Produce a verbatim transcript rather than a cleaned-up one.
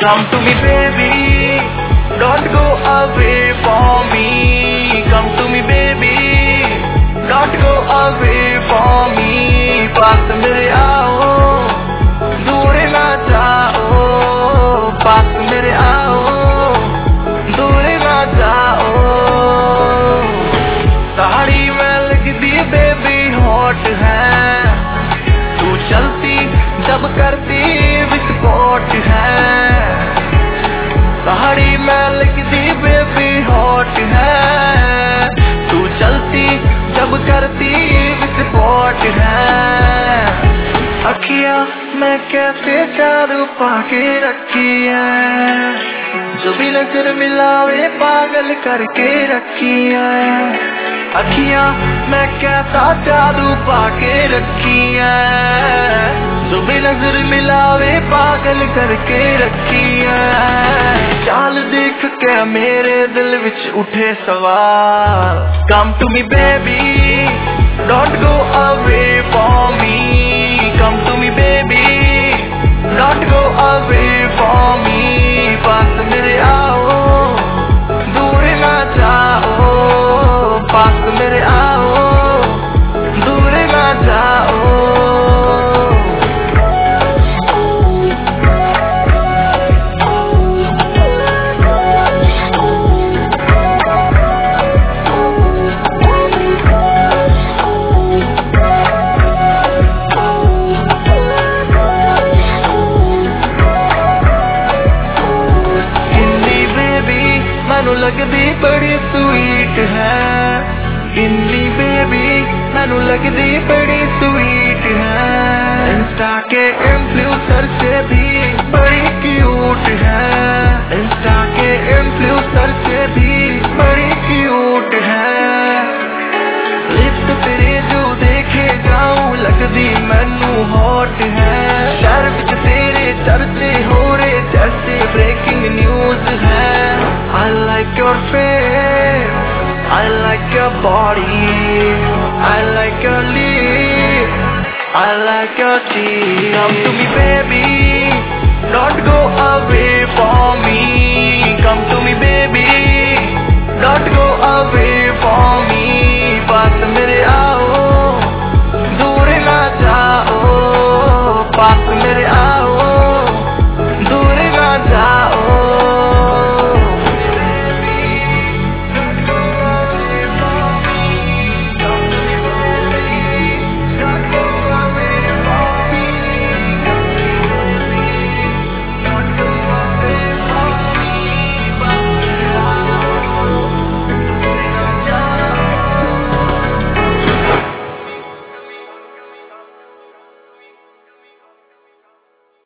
Come to me baby, don't go away from me. Come to me baby, don't go away from me. पास मेरे आओ, दूर ना जाओ, पास मेरे आओ, दूर ना जाओ। साड़ी में लगती बेबी हॉट है, तू चलती जब करती विस्फोट है। साड़ी में लगती बेबी हॉट है, तू चलती जब करती विस्फोट है। अखियां मैं कैसे जादू पाके रखी है, जो भी नजर मिलावे पागल करके रखी है। अखियां मैं कैसा जादू पाके रखी है, जो भी नजर मिलावे पागल करके रखी है। चाल देख के मेरे दिल विच उठे सवाल। Come to me baby, don't go away from me. Come to me baby, don't go away from me. पास मेरे आओ, दूर ना जाओ, पास मेरे आओ, दूर ना जाओ। मैनू लगदी बड़ी स्वीट है, इन्नी बेबी मैनू लगदी बड़ी स्वीट है। इंस्टा के इन्फ्लुएंसर से भी बड़ी क्यूट है, इंस्टा के इन्फ्लुएंसर से भी बड़ी क्यूट है। लिप्स तेरे जो देखे जाऊं लगदी मैनू हॉट है। शहर विच तेरे चर्चे हो रहे जैसे ब्रेकिंग न्यूज है। I like your face, I like your body, I like your lips, I like your cheeks. Come to me baby, don't go away from me. Come to me baby, don't go away from me. पास मेरे आओ,